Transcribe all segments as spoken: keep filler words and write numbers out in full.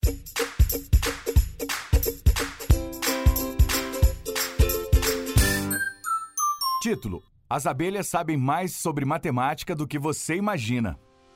Título: As abelhas sabem mais sobre matemática do que você imagina.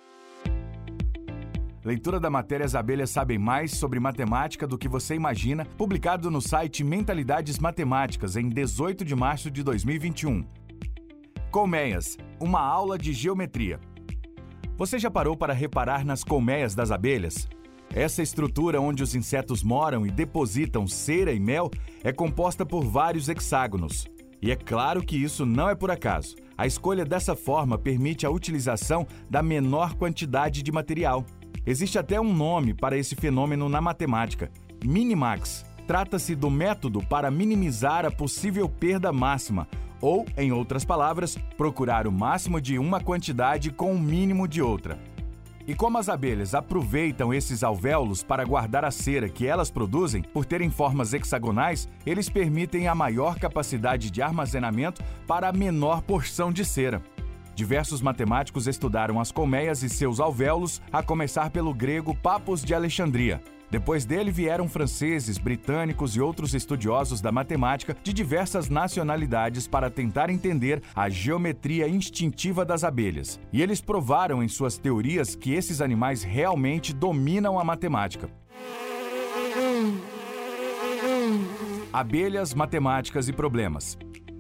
Leitura da matéria As abelhas sabem mais sobre matemática do que você imagina, publicado no site Mentalidades Matemáticas, em dezoito de março de dois mil e vinte e um. Colmeias, uma aula de geometria. Você já parou para reparar nas colmeias das abelhas? Essa estrutura onde os insetos moram e depositam cera e mel é composta por vários hexágonos. E é claro que isso não é por acaso. A escolha dessa forma permite a utilização da menor quantidade de material. Existe até um nome para esse fenômeno na matemática: minimax. Trata-se do método para minimizar a possível perda máxima, ou, em outras palavras, procurar o máximo de uma quantidade com o mínimo de outra. E como as abelhas aproveitam esses alvéolos para guardar a cera que elas produzem, por terem formas hexagonais, eles permitem a maior capacidade de armazenamento para a menor porção de cera. Diversos matemáticos estudaram as colmeias e seus alvéolos, a começar pelo grego Papos de Alexandria. Depois dele vieram franceses, britânicos e outros estudiosos da matemática de diversas nacionalidades para tentar entender a geometria instintiva das abelhas. E eles provaram em suas teorias que esses animais realmente dominam a matemática. Abelhas, matemáticas e problemas.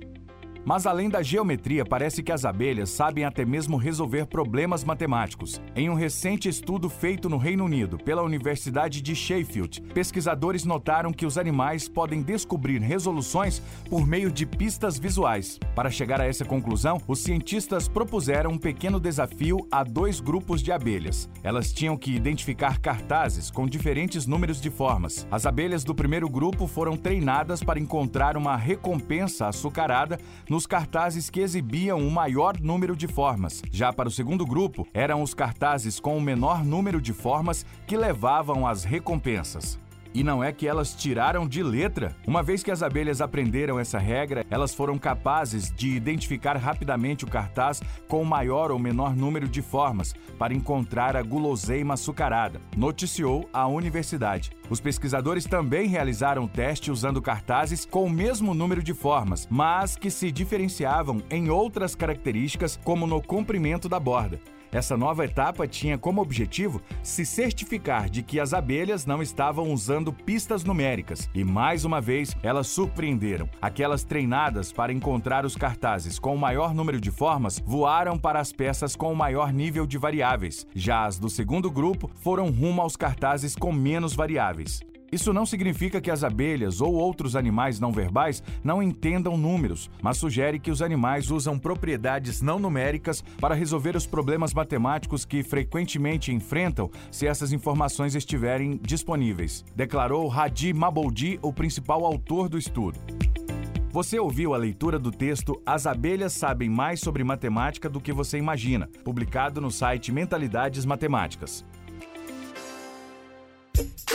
Mas além da geometria, parece que as abelhas sabem até mesmo resolver problemas matemáticos. Em um recente estudo feito no Reino Unido pela Universidade de Sheffield, pesquisadores notaram que os animais podem descobrir resoluções por meio de pistas visuais. Para chegar a essa conclusão, os cientistas propuseram um pequeno desafio a dois grupos de abelhas. Elas tinham que identificar cartazes com diferentes números de formas. As abelhas do primeiro grupo foram treinadas para encontrar uma recompensa açucarada nos cartazes que exibiam o maior número de formas. Já para o segundo grupo, eram os cartazes com o menor número de formas que levavam às recompensas. E não é que elas tiraram de letra? Uma vez que as abelhas aprenderam essa regra, elas foram capazes de identificar rapidamente o cartaz com o maior ou menor número de formas para encontrar a guloseima açucarada, noticiou a universidade. Os pesquisadores também realizaram o teste usando cartazes com o mesmo número de formas, mas que se diferenciavam em outras características, como no comprimento da borda. Essa nova etapa tinha como objetivo se certificar de que as abelhas não estavam usando pistas numéricas. E, mais uma vez, elas surpreenderam. Aquelas treinadas para encontrar os cartazes com o maior número de formas voaram para as peças com o maior nível de variáveis. Já as do segundo grupo foram rumo aos cartazes com menos variáveis. Isso não significa que as abelhas ou outros animais não verbais não entendam números, mas sugere que os animais usam propriedades não numéricas para resolver os problemas matemáticos que frequentemente enfrentam se essas informações estiverem disponíveis, declarou Hadi Maboldi, o principal autor do estudo. Você ouviu a leitura do texto As abelhas sabem mais sobre matemática do que você imagina, publicado no site Mentalidades Matemáticas.